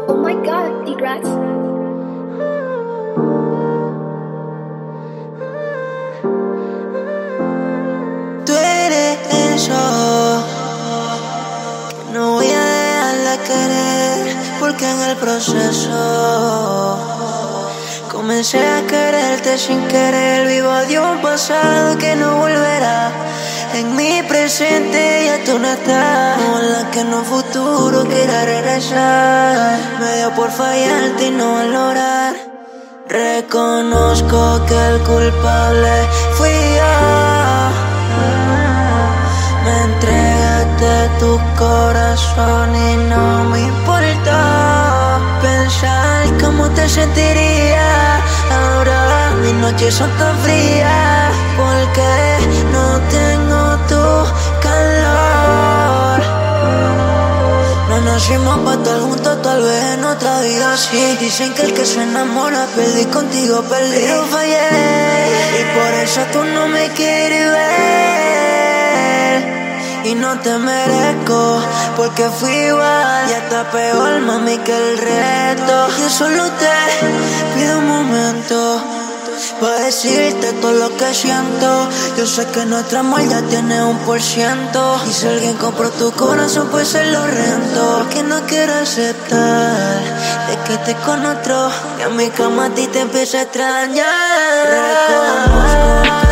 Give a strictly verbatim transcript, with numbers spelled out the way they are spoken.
Oh my god, Degrats. Tú eres eso que no voy a dejarla querer, porque en el proceso comencé a quererte sin querer. Vivo de un pasado que no volverá. En mi presente ya tú no estás. Ojalá que en un futuro quiera regresar. Me dio por fallarte y no valorar. Reconozco que el culpable fui yo. Me entregaste tu corazón y no me importó pensar cómo te sentirías. Ahora mis noches son tan frías porque no tengo tu calor. No nacimos para estar juntos, tal vez en otra vida sí. Dicen que el que se enamora perdí, contigo perdí. Pero fallé y por eso tú no me quieres ver. Y no te merezco, porque fui igual y hasta peor, mami, que el resto. Yo solo te pido un momento para decirte todo lo que siento. Yo sé que nuestro amor ya tiene un por ciento. Y si alguien compró tu corazón, pues se lo rento. Que no quiero aceptar de que estés con otro, que a mi cama a ti te empieza a extrañar. Reconozco